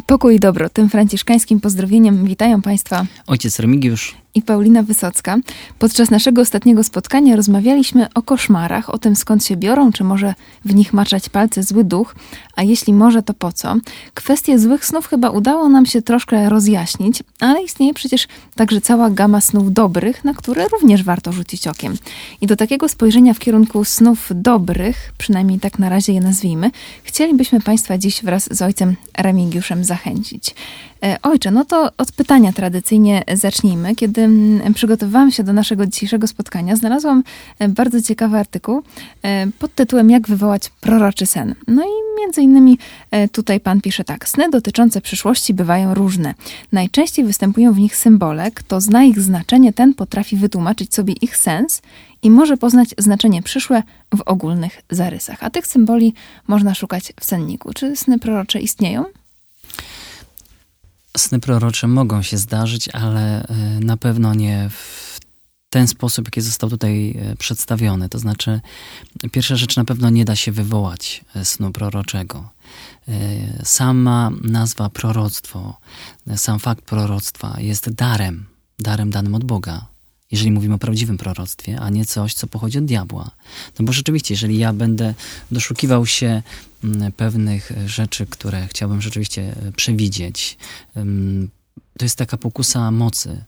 Pokój i dobro. Tym franciszkańskim pozdrowieniem witają Państwa ojciec Remigiusz i Paulina Wysocka. Podczas naszego ostatniego spotkania rozmawialiśmy o koszmarach, o tym skąd się biorą, czy może w nich maczać palce zły duch, a jeśli może, to po co? Kwestię złych snów chyba udało nam się troszkę rozjaśnić, ale istnieje przecież także cała gama snów dobrych, na które również warto rzucić okiem. I do takiego spojrzenia w kierunku snów dobrych, przynajmniej tak na razie je nazwijmy, chcielibyśmy Państwa dziś wraz z ojcem Remigiuszem zachęcić. Ojcze, no to od pytania tradycyjnie zacznijmy. Kiedy przygotowywałam się do naszego dzisiejszego spotkania, znalazłam bardzo ciekawy artykuł pod tytułem Jak wywołać proroczy sen. No i między innymi tutaj pan pisze tak. Sny dotyczące przyszłości bywają różne. Najczęściej występują w nich symbole. Kto zna ich znaczenie, ten potrafi wytłumaczyć sobie ich sens i może poznać znaczenie przyszłe w ogólnych zarysach. A tych symboli można szukać w senniku. Czy sny prorocze istnieją? Sny prorocze mogą się zdarzyć, ale na pewno nie w ten sposób, jaki został tutaj przedstawiony. To znaczy, pierwsza rzecz, na pewno nie da się wywołać snu proroczego. Sama nazwa proroctwo, sam fakt proroctwa jest darem danym od Boga. Jeżeli mówimy o prawdziwym proroctwie, a nie coś, co pochodzi od diabła. No bo rzeczywiście, jeżeli ja będę doszukiwał się pewnych rzeczy, które chciałbym rzeczywiście przewidzieć, to jest taka pokusa mocy,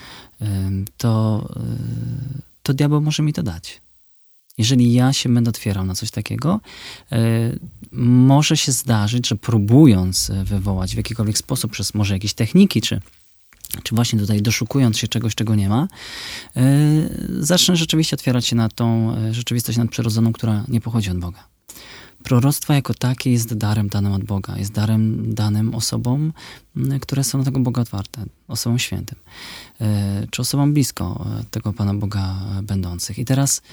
to diabeł może mi to dać. Jeżeli ja się będę otwierał na coś takiego, może się zdarzyć, że próbując wywołać w jakikolwiek sposób przez może jakieś techniki, czy właśnie tutaj doszukując się czegoś, czego nie ma, zacznę rzeczywiście otwierać się na tą rzeczywistość nadprzyrodzoną, która nie pochodzi od Boga. Proroctwo jako takie jest darem danym od Boga. Jest darem danym osobom, które są do tego Boga otwarte. Osobom świętym. Czy osobom blisko tego Pana Boga będących. I teraz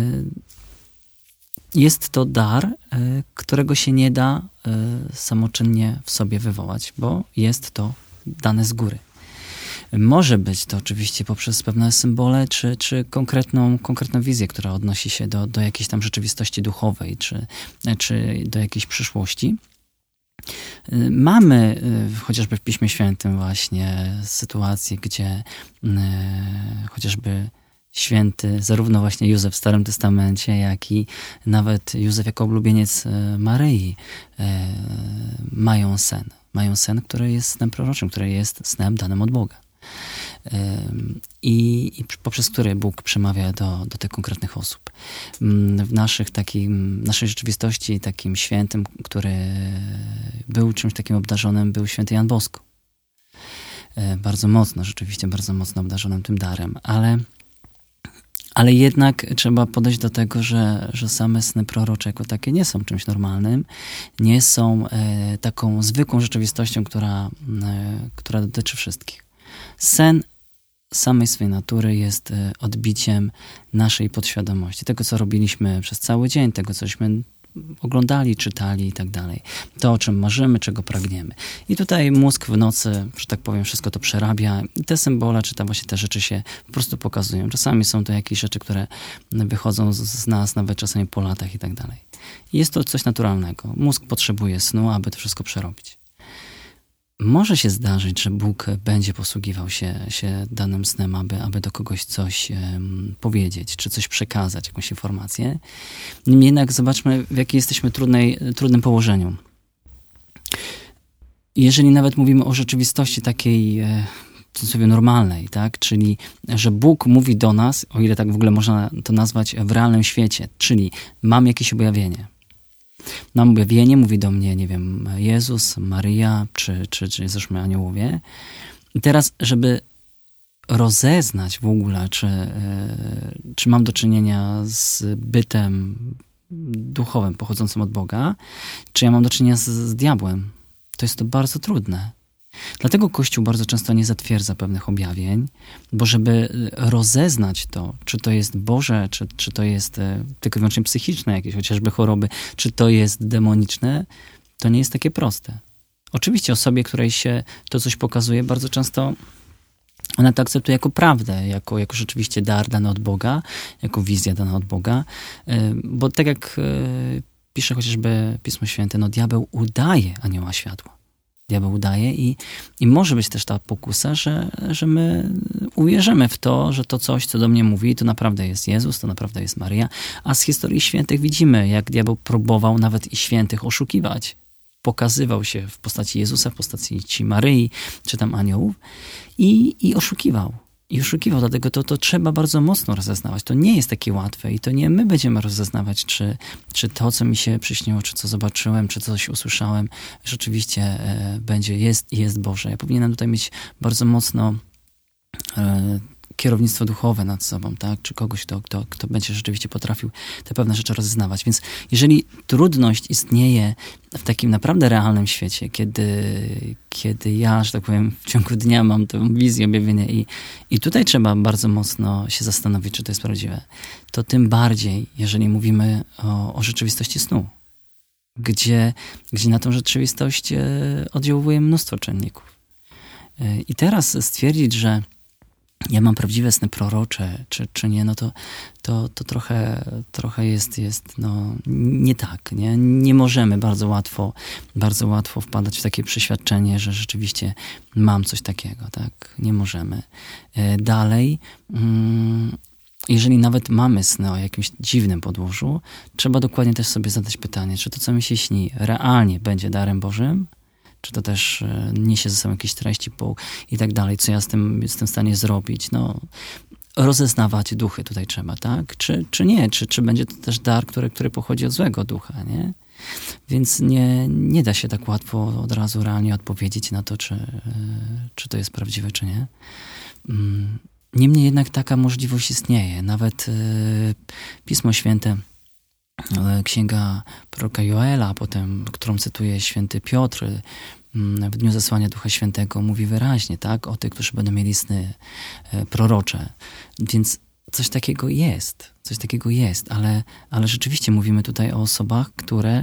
jest to dar, którego się nie da samoczynnie w sobie wywołać, bo jest to dane z góry. Może być to oczywiście poprzez pewne symbole, czy konkretną wizję, która odnosi się do jakiejś tam rzeczywistości duchowej, czy do jakiejś przyszłości. Mamy chociażby w Piśmie Świętym właśnie sytuacje, gdzie chociażby święty, zarówno właśnie Józef w Starym Testamencie, jak i nawet Józef jako oblubieniec Maryi mają sen. Mają sen, który jest snem proroczym, który jest snem danym od Boga. I poprzez który Bóg przemawia do tych konkretnych osób. W naszej rzeczywistości takim świętym, który był czymś takim obdarzonym, był święty Jan Bosko. Bardzo mocno, rzeczywiście bardzo mocno obdarzonym tym darem, ale jednak trzeba podejść do tego, że same sny prorocze jako takie nie są czymś normalnym, nie są taką zwykłą rzeczywistością, która dotyczy wszystkich. Sen samej swojej natury jest odbiciem naszej podświadomości, tego, co robiliśmy przez cały dzień, tego, cośmy oglądali, czytali i tak dalej. To, o czym marzymy, czego pragniemy. I tutaj mózg w nocy, że tak powiem, wszystko to przerabia i te symbole, czy właśnie te rzeczy się po prostu pokazują. Czasami są to jakieś rzeczy, które wychodzą z nas nawet czasami po latach i tak dalej. I jest to coś naturalnego. Mózg potrzebuje snu, aby to wszystko przerobić. Może się zdarzyć, że Bóg będzie posługiwał się danym snem, aby do kogoś coś powiedzieć, czy coś przekazać, jakąś informację. Niemniej jednak zobaczmy, w jakim jesteśmy trudnym położeniu. Jeżeli nawet mówimy o rzeczywistości takiej w cudzysłowie normalnej, tak? Czyli że Bóg mówi do nas, o ile tak w ogóle można to nazwać w realnym świecie, czyli mam jakieś objawienie. Mam objawienie, mówi do mnie, nie wiem, Jezus, Maryja, czy zresztą aniołowie. I teraz, żeby rozeznać w ogóle, czy mam do czynienia z bytem duchowym pochodzącym od Boga, czy ja mam do czynienia z diabłem, to jest to bardzo trudne. Dlatego Kościół bardzo często nie zatwierdza pewnych objawień, bo żeby rozeznać to, czy to jest Boże, czy to jest tylko i wyłącznie psychiczne, jakieś chociażby choroby, czy to jest demoniczne, to nie jest takie proste. Oczywiście osobie, której się to coś pokazuje, bardzo często ona to akceptuje jako prawdę, jako rzeczywiście dar dany od Boga, jako wizja dana od Boga, bo tak jak pisze chociażby Pismo Święte, diabeł udaje anioła światła. diabeł daje i może być też ta pokusa, że my uwierzymy w to, że to coś, co do mnie mówi, to naprawdę jest Jezus, to naprawdę jest Maryja. A z historii świętych widzimy, jak diabeł próbował nawet i świętych oszukiwać. Pokazywał się w postaci Jezusa, w postaci Maryi, czy tam aniołów i oszukiwał. I oszukiwał, dlatego to trzeba bardzo mocno rozeznawać. To nie jest takie łatwe i to nie my będziemy rozeznawać, czy to, co mi się przyśniło, czy co zobaczyłem, czy coś usłyszałem, rzeczywiście będzie, jest Boże. Ja powinienem tutaj mieć bardzo mocno kierownictwo duchowe nad sobą, tak? Czy kogoś, kto będzie rzeczywiście potrafił te pewne rzeczy rozeznawać. Więc jeżeli trudność istnieje w takim naprawdę realnym świecie, kiedy ja, że tak powiem, w ciągu dnia mam tę wizję, objawienia i tutaj trzeba bardzo mocno się zastanowić, czy to jest prawdziwe, to tym bardziej, jeżeli mówimy o rzeczywistości snu, gdzie na tą rzeczywistość oddziałuje mnóstwo czynników. I teraz stwierdzić, że ja mam prawdziwe sny prorocze, czy nie, no to trochę jest nie tak, nie? Nie możemy bardzo łatwo wpadać w takie przeświadczenie, że rzeczywiście mam coś takiego, tak? Nie możemy. Dalej, jeżeli nawet mamy sny o jakimś dziwnym podłożu, trzeba dokładnie też sobie zadać pytanie, czy to, co mi się śni, realnie będzie darem Bożym, czy to też niesie ze sobą jakieś treści i tak dalej, co ja z tym jestem w stanie zrobić. No, rozeznawać duchy tutaj trzeba, tak? Czy nie? Czy będzie to też dar, który pochodzi od złego ducha, nie? Więc nie da się tak łatwo od razu realnie odpowiedzieć na to, czy to jest prawdziwe, czy nie. Niemniej jednak taka możliwość istnieje. Nawet Pismo Święte, księga proroka Joela, potem, którą cytuje święty Piotr, w dniu zesłania Ducha Świętego mówi wyraźnie, tak, o tych, którzy będą mieli sny prorocze. Więc coś takiego jest, ale rzeczywiście mówimy tutaj o osobach, które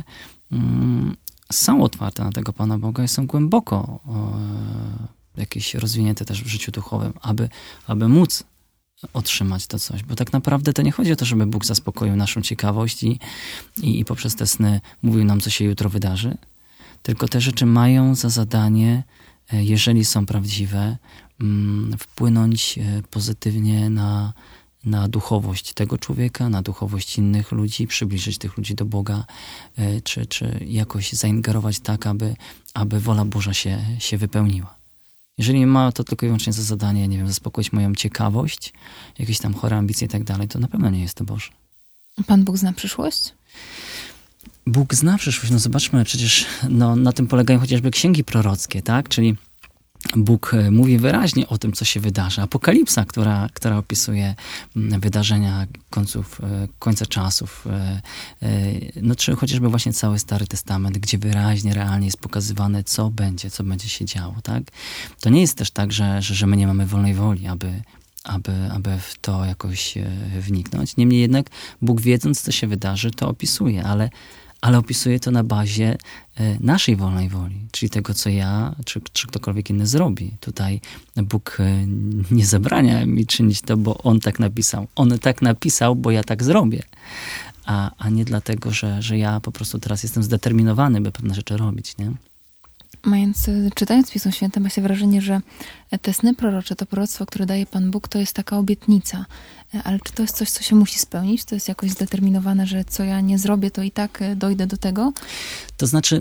są otwarte na tego Pana Boga i są głęboko jakieś rozwinięte też w życiu duchowym, aby móc otrzymać to coś. Bo tak naprawdę to nie chodzi o to, żeby Bóg zaspokoił naszą ciekawość i poprzez te sny mówił nam, co się jutro wydarzy. Tylko te rzeczy mają za zadanie, jeżeli są prawdziwe, wpłynąć pozytywnie na duchowość tego człowieka, na duchowość innych ludzi, przybliżyć tych ludzi do Boga, czy jakoś zaingerować tak, aby wola Boża się wypełniła. Jeżeli ma to tylko i wyłącznie za zadanie, nie wiem, zaspokoić moją ciekawość, jakieś tam chore ambicje i tak dalej, to na pewno nie jest to Boże. Pan Bóg zna przyszłość? Bóg zna przyszłość. No zobaczmy, przecież na tym polegają chociażby księgi prorockie, tak? Czyli Bóg mówi wyraźnie o tym, co się wydarzy. Apokalipsa, która opisuje wydarzenia końca czasów, czy chociażby właśnie cały Stary Testament, gdzie wyraźnie, realnie jest pokazywane, co będzie się działo, tak? To nie jest też tak, że my nie mamy wolnej woli, aby w to jakoś wniknąć. Niemniej jednak Bóg, wiedząc, co się wydarzy, to opisuje, ale opisuje to na bazie naszej wolnej woli, czyli tego, co ja, czy ktokolwiek inny zrobi. Tutaj Bóg nie zabrania mi czynić to, bo On tak napisał. On tak napisał, bo ja tak zrobię. A nie dlatego, że ja po prostu teraz jestem zdeterminowany, by pewne rzeczy robić, nie? Czytając Pismo Święte, ma się wrażenie, że te sny prorocze, to proroctwo, które daje Pan Bóg, to jest taka obietnica. Ale czy to jest coś, co się musi spełnić? To jest jakoś zdeterminowane, że co ja nie zrobię, to i tak dojdę do tego? To znaczy,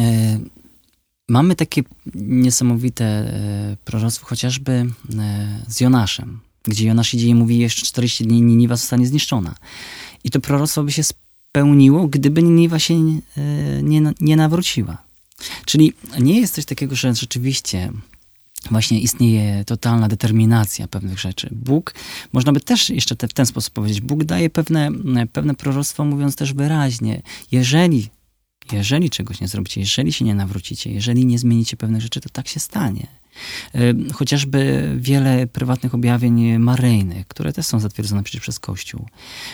mamy takie niesamowite proroctwo chociażby z Jonaszem, gdzie Jonasz idzie i mówi, jeszcze 40 dni Niniwa zostanie zniszczona. I to proroctwo by się spełniło, gdyby Niniwa się nie nawróciła. Czyli nie jest coś takiego, że rzeczywiście właśnie istnieje totalna determinacja pewnych rzeczy. Bóg, można by też jeszcze w ten sposób powiedzieć, Bóg daje pewne proroctwo, mówiąc też wyraźnie, jeżeli czegoś nie zrobicie, jeżeli się nie nawrócicie, jeżeli nie zmienicie pewnych rzeczy, to tak się stanie. Chociażby wiele prywatnych objawień maryjnych, które też są zatwierdzone przecież przez Kościół,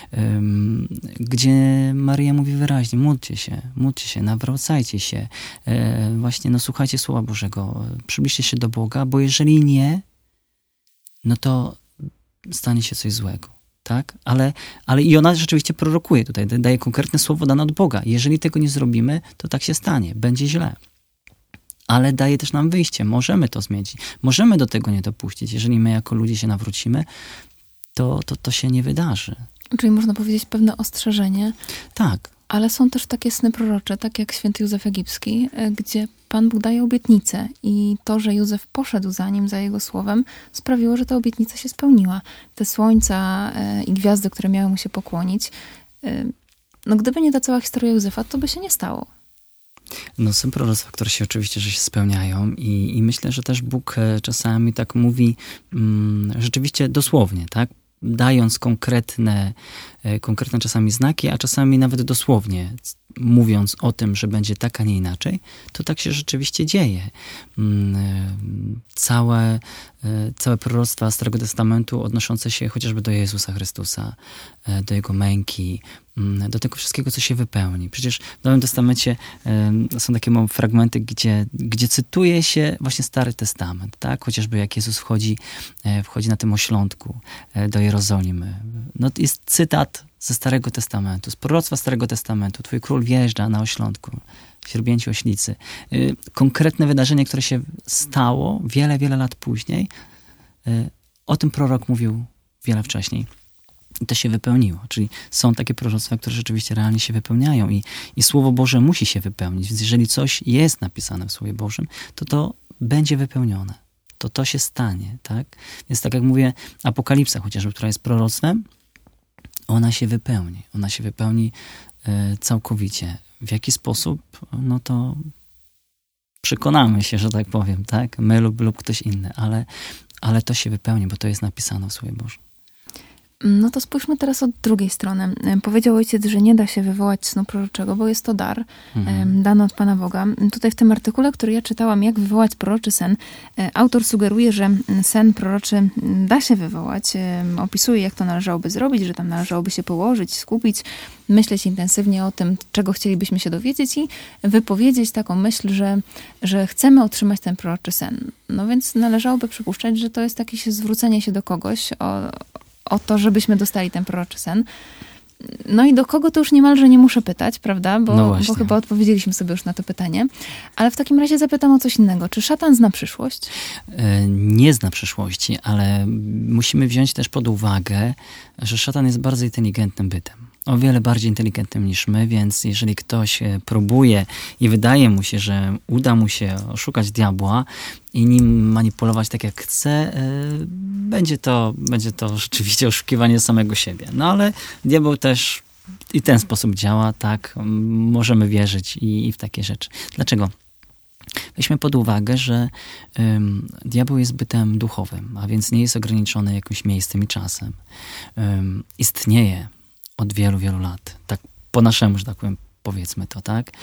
gdzie Maryja mówi wyraźnie, módlcie się, nawracajcie się, właśnie słuchajcie Słowa Bożego, przybliżcie się do Boga, bo jeżeli nie, no to stanie się coś złego. Tak? Ale i ona rzeczywiście prorokuje tutaj, daje konkretne słowo dane od Boga. Jeżeli tego nie zrobimy, to tak się stanie, będzie źle. ale daje też nam wyjście. Możemy to zmienić. Możemy do tego nie dopuścić. Jeżeli my jako ludzie się nawrócimy, to się nie wydarzy. Czyli można powiedzieć pewne ostrzeżenie. Tak. Ale są też takie sny prorocze, tak jak święty Józef Egipski, gdzie Pan Bóg daje obietnicę i to, że Józef poszedł za jego słowem, sprawiło, że ta obietnica się spełniła. Te słońca i gwiazdy, które miały mu się pokłonić, no gdyby nie ta cała historia Józefa, to by się nie stało. No są proroctwa, które się oczywiście, że się spełniają i myślę, że też Bóg czasami tak mówi rzeczywiście dosłownie, tak? Dając konkretne czasami znaki, a czasami nawet dosłownie mówiąc o tym, że będzie tak, a nie inaczej, to tak się rzeczywiście dzieje. Całe proroctwa Starego Testamentu odnoszące się chociażby do Jezusa Chrystusa, do Jego męki, do tego wszystkiego, co się wypełni. Przecież w Nowym Testamencie są takie fragmenty, gdzie cytuje się właśnie Stary Testament, tak? Chociażby jak Jezus wchodzi na tym oślątku do Jerozolimy. No, jest cytat ze Starego Testamentu, z proroctwa Starego Testamentu. Twój król wjeżdża na oślątku, źrebięci oślicy. Konkretne wydarzenie, które się stało wiele, wiele lat później. O tym prorok mówił wiele wcześniej. I to się wypełniło. Czyli są takie proroctwa, które rzeczywiście realnie się wypełniają i Słowo Boże musi się wypełnić. Więc jeżeli coś jest napisane w Słowie Bożym, to będzie wypełnione. To się stanie, tak? Więc tak jak mówię, Apokalipsa chociażby, która jest proroctwem, ona się wypełni. Ona się wypełni całkowicie. W jaki sposób? No to przekonamy się, że tak powiem, tak? My lub ktoś inny, ale to się wypełni, bo to jest napisane w Słowie Bożym. No to spójrzmy teraz od drugiej strony. Powiedział ojciec, że nie da się wywołać snu proroczego, bo jest to dar dany od Pana Boga. Tutaj w tym artykule, który ja czytałam, jak wywołać proroczy sen, autor sugeruje, że sen proroczy da się wywołać. Opisuje, jak to należałoby zrobić, że tam należałoby się położyć, skupić, myśleć intensywnie o tym, czego chcielibyśmy się dowiedzieć i wypowiedzieć taką myśl, że chcemy otrzymać ten proroczy sen. No więc należałoby przypuszczać, że to jest jakieś zwrócenie się do kogoś o to, żebyśmy dostali ten proroczy sen. No i do kogo to już niemalże nie muszę pytać, prawda? Bo chyba odpowiedzieliśmy sobie już na to pytanie. Ale w takim razie zapytam o coś innego. Czy szatan zna przyszłość? Nie zna przyszłości, ale musimy wziąć też pod uwagę, że szatan jest bardzo inteligentnym bytem. O wiele bardziej inteligentnym niż my, więc jeżeli ktoś próbuje i wydaje mu się, że uda mu się oszukać diabła i nim manipulować tak jak chce, będzie to rzeczywiście oszukiwanie samego siebie. No ale diabeł też i w ten sposób działa, tak, możemy wierzyć i w takie rzeczy. Dlaczego? Weźmy pod uwagę, że diabeł jest bytem duchowym, a więc nie jest ograniczony jakimś miejscem i czasem. Istnieje od wielu, wielu lat. Tak po naszemu, że tak powiem, powiedzmy to, tak?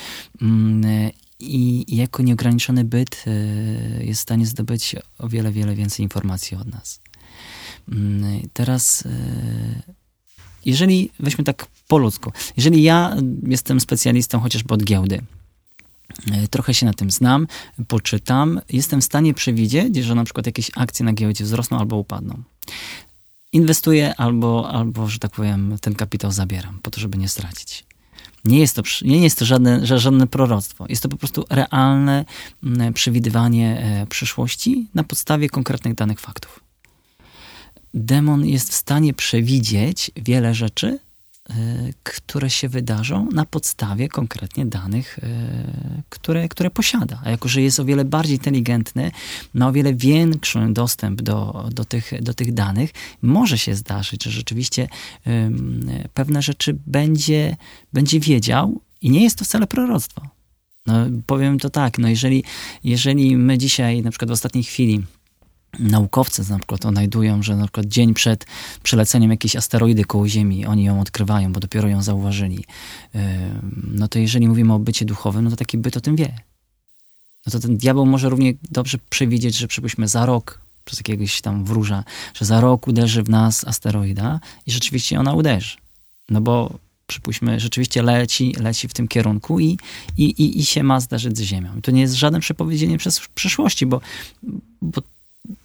I jako nieograniczony byt jest w stanie zdobyć o wiele, wiele więcej informacji od nas. Teraz, jeżeli weźmy tak po ludzku, jeżeli ja jestem specjalistą chociażby od giełdy, trochę się na tym znam, poczytam, jestem w stanie przewidzieć, że na przykład jakieś akcje na giełdzie wzrosną albo upadną. Inwestuję albo, że tak powiem, ten kapitał zabieram, po to, żeby nie stracić. Nie jest to żadne proroctwo. Jest to po prostu realne przewidywanie przyszłości na podstawie konkretnych danych faktów. Demon jest w stanie przewidzieć wiele rzeczy, które się wydarzą na podstawie konkretnie danych, które posiada. A jako że jest o wiele bardziej inteligentny, ma o wiele większy dostęp do tych danych, może się zdarzyć, że rzeczywiście pewne rzeczy będzie wiedział i nie jest to wcale proroctwo. No, powiem to tak, no jeżeli my dzisiaj na przykład w ostatniej chwili naukowcy na przykład odnajdują, że na przykład dzień przed przeleceniem jakiejś asteroidy koło Ziemi, oni ją odkrywają, bo dopiero ją zauważyli. No to jeżeli mówimy o bycie duchowym, no to taki byt o tym wie. No to ten diabeł może równie dobrze przewidzieć, że przypuśćmy za rok, przez jakiegoś tam wróża, że za rok uderzy w nas asteroida i rzeczywiście ona uderzy. No bo przypuśćmy, rzeczywiście leci w tym kierunku i się ma zdarzyć z Ziemią. To nie jest żadne przepowiedzenie przyszłości, bo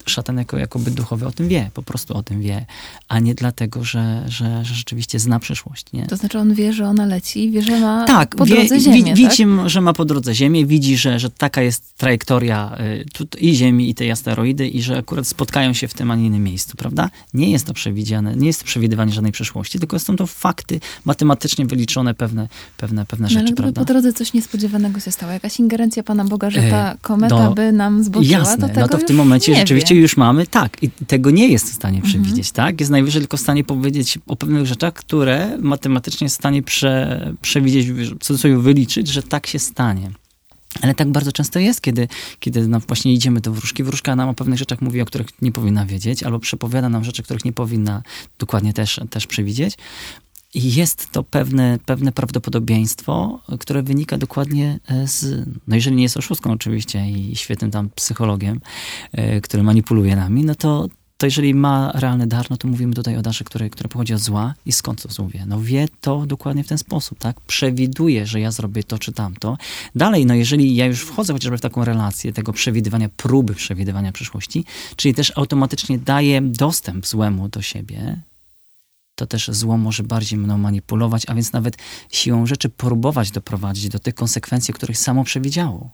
szatan jakoby duchowy o tym wie, po prostu o tym wie, a nie dlatego, że rzeczywiście zna przyszłość. Nie? To znaczy on wie, że ona leci, wie, że ma po wie, drodze Ziemię. Widzi, że ma po drodze Ziemię, widzi, że taka jest trajektoria i Ziemi, i tej asteroidy, i że akurat spotkają się w tym, a nie innym miejscu, prawda? Nie jest to przewidziane, nie jest to przewidywanie żadnej przyszłości, tylko są to fakty matematycznie wyliczone pewne rzeczy, ale prawda? po drodze coś niespodziewanego się stało, jakaś ingerencja Pana Boga, że ta kometa by nam zboczyła, jasne, to tego to w tym momencie rzeczywiście wie. już mamy, i tego nie jest w stanie przewidzieć, tak? Jest najwyżej tylko w stanie powiedzieć o pewnych rzeczach, które matematycznie jest w stanie przewidzieć, w cudzysłowie wyliczyć, że tak się stanie. Ale tak bardzo często jest, kiedy właśnie idziemy do wróżki. Wróżka nam o pewnych rzeczach mówi, o których nie powinna wiedzieć, albo przepowiada nam rzeczy, których nie powinna dokładnie też przewidzieć. I jest to pewne prawdopodobieństwo, które wynika dokładnie no jeżeli nie jest oszustką oczywiście i świetnym tam psychologiem, który manipuluje nami, no to jeżeli ma realny dar, no to mówimy tutaj o darze, który pochodzi od zła. I skąd to zło wie? No wie to dokładnie w ten sposób, tak? Przewiduje, że ja zrobię to czy tamto. Dalej, no jeżeli ja już wchodzę chociażby w taką relację tego przewidywania, próby przewidywania przyszłości, czyli też automatycznie daję dostęp złemu do siebie, to też zło może bardziej mną manipulować, a więc nawet siłą rzeczy próbować doprowadzić do tych konsekwencji, których samo przewidziało.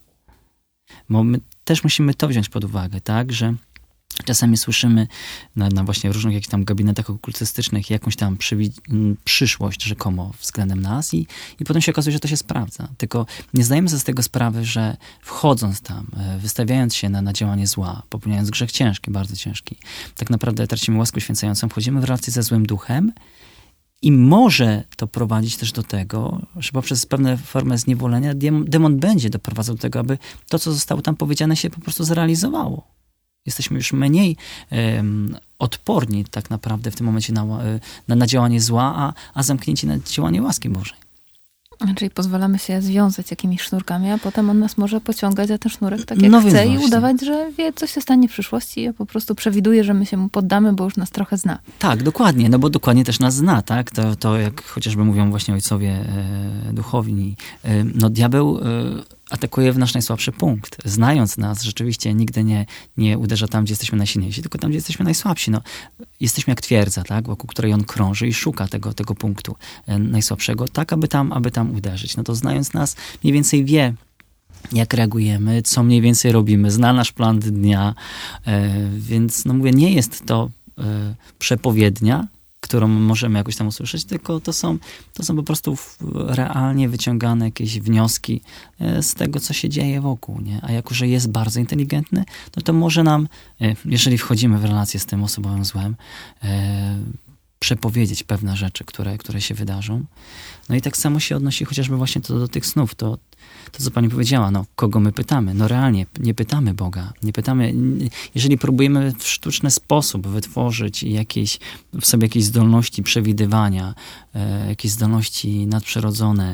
Bo my też musimy to wziąć pod uwagę, tak, że czasami słyszymy na właśnie różnych jakichś tam gabinetach okultystycznych jakąś tam przyszłość rzekomo względem nas i potem się okazuje, że to się sprawdza. Tylko nie zdajemy sobie z tego sprawy, że wchodząc tam, wystawiając się na działanie zła, popełniając grzech ciężki, bardzo ciężki, tak naprawdę tracimy łaskę uświęcającą, wchodzimy w relację ze złym duchem i może to prowadzić też do tego, że poprzez pewne formę zniewolenia demon będzie doprowadzał do tego, aby to, co zostało tam powiedziane, się po prostu zrealizowało. Jesteśmy już mniej odporni tak naprawdę w tym momencie na działanie zła, a zamknięci na działanie łaski Bożej. Czyli pozwalamy się związać jakimiś sznurkami, a potem on nas może pociągać za ten sznurek tak jak chce i udawać, że wie, co się stanie w przyszłości. Ja po prostu przewiduję, że my się mu poddamy, bo już nas trochę zna. Tak, dokładnie, no bo dokładnie też nas zna, tak? To jak chociażby mówią właśnie ojcowie duchowni, no diabeł atakuje w nasz najsłabszy punkt. Znając nas, rzeczywiście nigdy nie uderza tam, gdzie jesteśmy najsilniejsi, tylko tam, gdzie jesteśmy najsłabsi. No, jesteśmy jak twierdza, tak? Wokół której on krąży i szuka tego punktu najsłabszego, tak, aby tam uderzyć. No to znając nas, mniej więcej wie, jak reagujemy, co mniej więcej robimy, zna nasz plan dnia, więc no mówię, nie jest to przepowiednia, którą możemy jakoś tam usłyszeć, tylko to są po prostu realnie wyciągane jakieś wnioski z tego, co się dzieje wokół, nie? A jako, że jest bardzo inteligentny, no to może nam, jeżeli wchodzimy w relację z tym osobowym złem, przepowiedzieć pewne rzeczy, które się wydarzą. No i tak samo się odnosi chociażby właśnie to do tych snów. To co pani powiedziała, no kogo my pytamy? No realnie nie pytamy Boga. Nie pytamy, jeżeli próbujemy w sztuczny sposób wytworzyć w sobie jakieś zdolności przewidywania, jakieś zdolności nadprzyrodzone,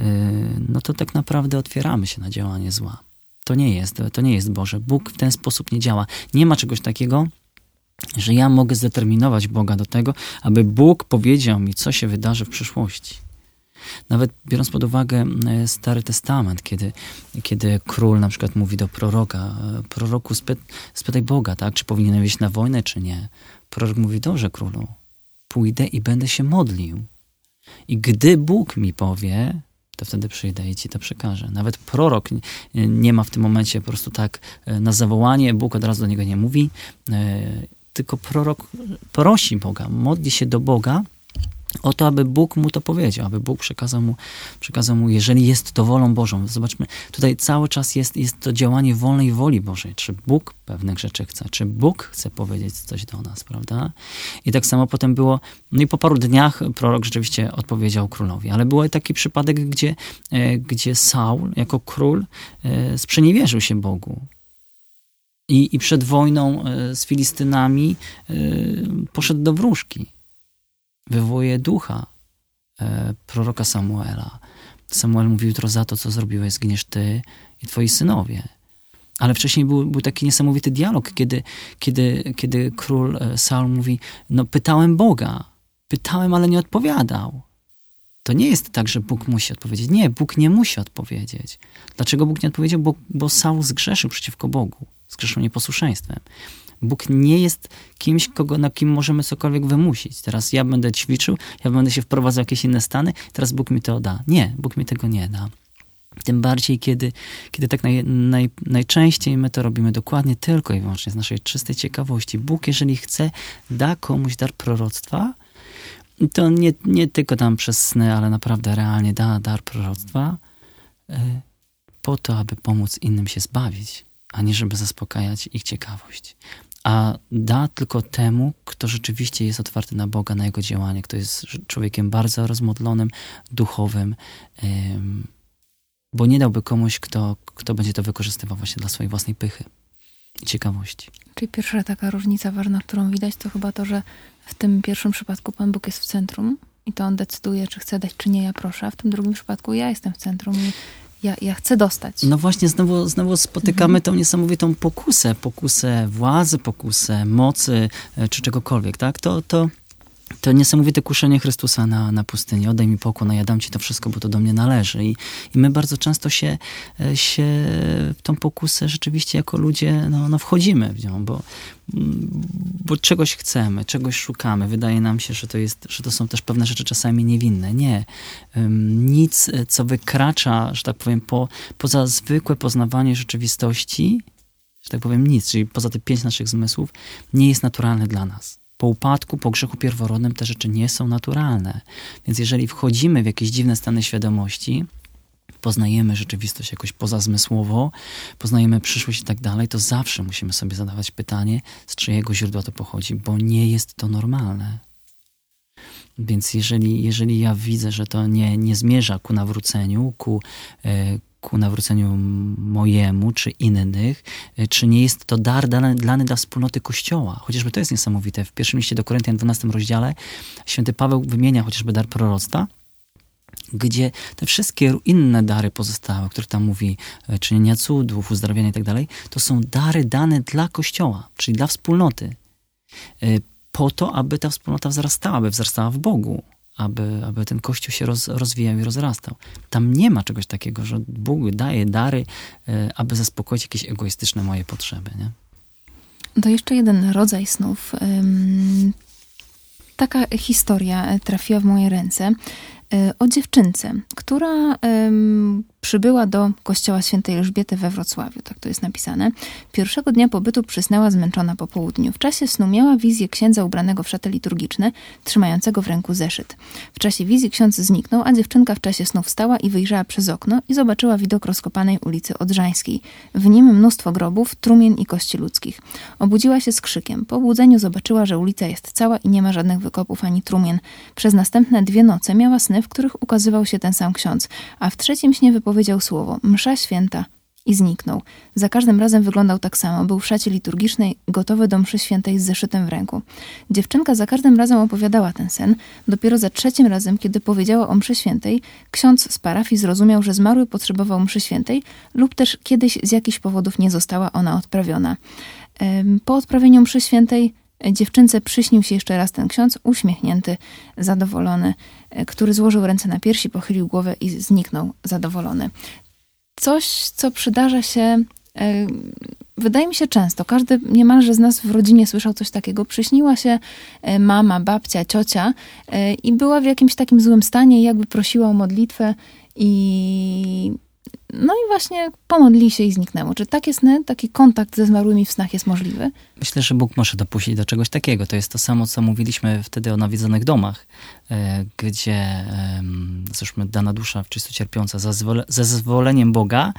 no to tak naprawdę otwieramy się na działanie zła. To nie jest Boże. Bóg w ten sposób nie działa. Nie ma czegoś takiego, że ja mogę zdeterminować Boga do tego, aby Bóg powiedział mi, co się wydarzy w przyszłości. Nawet biorąc pod uwagę Stary Testament, kiedy król na przykład mówi do proroka, proroku spytaj Boga, tak, czy powinienem iść na wojnę, czy nie. Prorok mówi, dobrze królu, pójdę i będę się modlił. I gdy Bóg mi powie, to wtedy przyjdę i ci to przekażę. Nawet prorok nie ma w tym momencie po prostu tak na zawołanie, Bóg od razu do niego nie mówi, tylko prorok prosi Boga, modli się do Boga o to, aby Bóg mu to powiedział, aby Bóg przekazał mu, jeżeli jest to wolą Bożą. Zobaczmy, tutaj cały czas jest to działanie wolnej woli Bożej. Czy Bóg pewnych rzeczy chce? Czy Bóg chce powiedzieć coś do nas, prawda? I tak samo potem było, no i po paru dniach prorok rzeczywiście odpowiedział królowi. Ale był taki przypadek, gdzie Saul jako król sprzeniewierzył się Bogu. I przed wojną z Filistynami poszedł do wróżki. Wywołuje ducha proroka Samuela. Samuel mówi, jutro za to, co zrobiłeś, zginiesz ty i twoi synowie. Ale wcześniej był taki niesamowity dialog, kiedy król Saul mówi, no pytałem Boga, ale nie odpowiadał. To nie jest tak, że Bóg musi odpowiedzieć. Nie, Bóg nie musi odpowiedzieć. Dlaczego Bóg nie odpowiedział? Bo Saul zgrzeszył przeciwko Bogu. Zgrzeszył nieposłuszeństwem. Bóg nie jest kimś, na kim możemy cokolwiek wymusić. Teraz ja będę ćwiczył, ja będę się wprowadzał w jakieś inne stany, teraz Bóg mi to da. Nie, Bóg mi tego nie da. Tym bardziej, kiedy tak najczęściej my to robimy dokładnie tylko i wyłącznie z naszej czystej ciekawości. Bóg, jeżeli chce, da komuś dar proroctwa, to nie tylko tam przez sny, ale naprawdę realnie da dar proroctwa po to, aby pomóc innym się zbawić, a nie żeby zaspokajać ich ciekawość. A da tylko temu, kto rzeczywiście jest otwarty na Boga, na Jego działanie, kto jest człowiekiem bardzo rozmodlonym, duchowym, bo nie dałby komuś, kto będzie to wykorzystywał właśnie dla swojej własnej pychy i ciekawości. Czyli pierwsza taka różnica ważna, którą widać, to chyba to, że w tym pierwszym przypadku Pan Bóg jest w centrum i to On decyduje, czy chce dać, czy nie, ja proszę. A w tym drugim przypadku ja jestem w centrum i ja chcę dostać. No właśnie, znowu spotykamy tą niesamowitą pokusę władzy, pokusę mocy, czy czegokolwiek, tak? To niesamowite kuszenie Chrystusa na pustyni. Oddaj mi pokłon, a ja dam ci to wszystko, bo to do mnie należy. I my bardzo często się w tą pokusę rzeczywiście jako ludzie wchodzimy w nią, bo czegoś chcemy, czegoś szukamy. Wydaje nam się, że to są też pewne rzeczy czasami niewinne. Nie. Nic, co wykracza, że tak powiem, poza zwykłe poznawanie rzeczywistości, że tak powiem nic, czyli poza te 5 naszych zmysłów, nie jest naturalne dla nas. Po upadku, po grzechu pierworodnym te rzeczy nie są naturalne. Więc jeżeli wchodzimy w jakieś dziwne stany świadomości, poznajemy rzeczywistość jakoś pozazmysłowo, poznajemy przyszłość i tak dalej, to zawsze musimy sobie zadawać pytanie, z czyjego źródła to pochodzi, bo nie jest to normalne. Więc jeżeli ja widzę, że to nie zmierza ku nawróceniu, ku nawróceniu mojemu, czy innych, czy nie jest to dar dany dla wspólnoty Kościoła. Chociażby to jest niesamowite. W pierwszym liście do Koryntian, 12 rozdziale, święty Paweł wymienia chociażby dar proroctwa, gdzie te wszystkie inne dary pozostałe, o których tam mówi, czynienia cudów, uzdrawiania i tak dalej, to są dary dane dla Kościoła, czyli dla wspólnoty. Po to, aby ta wspólnota wzrastała, aby wzrastała w Bogu. Aby ten Kościół się rozwijał i rozrastał. Tam nie ma czegoś takiego, że Bóg daje dary, aby zaspokoić jakieś egoistyczne moje potrzeby. Nie? To jeszcze jeden rodzaj snów. Taka historia trafiła w moje ręce o dziewczynce, która przybyła do kościoła świętej Elżbiety we Wrocławiu, tak to jest napisane. Pierwszego dnia pobytu przysnęła zmęczona po południu. W czasie snu miała wizję księdza ubranego w szaty liturgiczne, trzymającego w ręku zeszyt. W czasie wizji ksiądz zniknął, a dziewczynka w czasie snu wstała i wyjrzała przez okno i zobaczyła widok rozkopanej ulicy Odrzańskiej. W nim mnóstwo grobów, trumien i kości ludzkich. Obudziła się z krzykiem. Po obudzeniu zobaczyła, że ulica jest cała i nie ma żadnych wykopów ani trumien. Przez następne 2 noce miała sny, w których ukazywał się ten sam ksiądz, a w trzecim śnie wypowiedział słowo msza święta i zniknął. Za każdym razem wyglądał tak samo. Był w szacie liturgicznej, gotowy do mszy świętej z zeszytem w ręku. Dziewczynka za każdym razem opowiadała ten sen. Dopiero za 3. razem, kiedy powiedziała o mszy świętej, ksiądz z parafii zrozumiał, że zmarły potrzebował mszy świętej lub też kiedyś z jakichś powodów nie została ona odprawiona. Po odprawieniu mszy świętej dziewczynce przyśnił się jeszcze raz ten ksiądz, uśmiechnięty, zadowolony, który złożył ręce na piersi, pochylił głowę i zniknął zadowolony. Coś, co przydarza się, wydaje mi się często. Każdy niemalże z nas w rodzinie słyszał coś takiego. Przyśniła się mama, babcia, ciocia i była w jakimś takim złym stanie, jakby prosiła o modlitwę i właśnie pomodlili się i zniknęło. Czy takie sny, taki kontakt ze zmarłymi w snach jest możliwy? Myślę, że Bóg może dopuścić do czegoś takiego. To jest to samo, co mówiliśmy wtedy o nawiedzonych domach, gdzie zresztą dana dusza czysto cierpiąca ze zezwoleniem Boga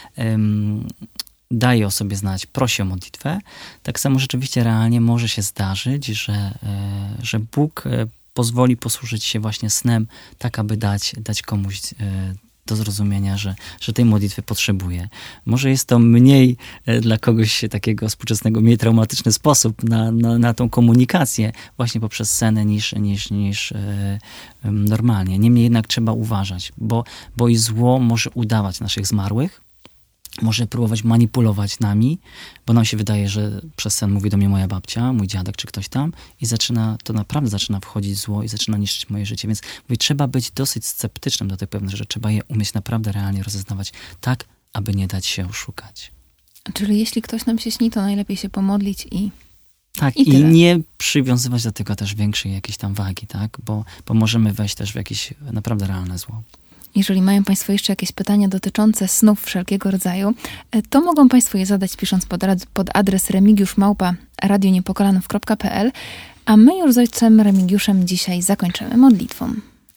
daje o sobie znać, prosi o modlitwę. Tak samo rzeczywiście realnie może się zdarzyć, że Bóg pozwoli posłużyć się właśnie snem, tak aby dać komuś do zrozumienia, że tej modlitwy potrzebuje. Może jest to mniej dla kogoś takiego współczesnego, mniej traumatyczny sposób na tą komunikację właśnie poprzez scenę niż normalnie. Niemniej jednak trzeba uważać, bo i zło może udawać naszych zmarłych, może próbować manipulować nami, bo nam się wydaje, że przez sen mówi do mnie moja babcia, mój dziadek czy ktoś tam i naprawdę zaczyna wchodzić zło i zaczyna niszczyć moje życie. Więc trzeba być dosyć sceptycznym do tych pewnych rzeczy. Trzeba je umieć naprawdę realnie rozeznawać tak, aby nie dać się oszukać. Czyli jeśli ktoś nam się śni, to najlepiej się pomodlić i Tak, i nie przywiązywać do tego też większej jakiejś tam wagi, tak? Bo możemy wejść też w jakieś naprawdę realne zło. Jeżeli mają Państwo jeszcze jakieś pytania dotyczące snów wszelkiego rodzaju, to mogą Państwo je zadać pisząc pod adres remigiusz@radioniepokolanów.pl, a my już z ojcem Remigiuszem dzisiaj zakończymy modlitwą.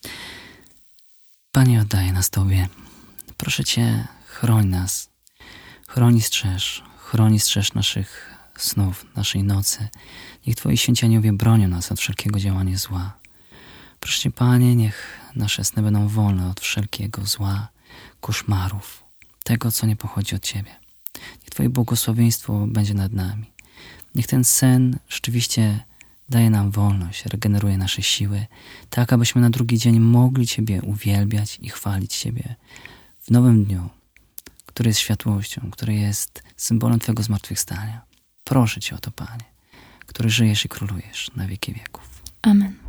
Panie, oddaję nas Tobie. Proszę Cię, chroń nas. Chroń i strzeż naszych snów, naszej nocy. Niech Twoi święci aniołowie bronią nas od wszelkiego działania zła. Proszę Cię, Panie, niech nasze sny będą wolne od wszelkiego zła, koszmarów, tego, co nie pochodzi od Ciebie. Niech Twoje błogosławieństwo będzie nad nami. Niech ten sen rzeczywiście daje nam wolność, regeneruje nasze siły, tak abyśmy na drugi dzień mogli Ciebie uwielbiać i chwalić Ciebie w nowym dniu, który jest światłością, który jest symbolem Twojego zmartwychwstania. Proszę Cię o to, Panie, który żyjesz i królujesz na wieki wieków. Amen.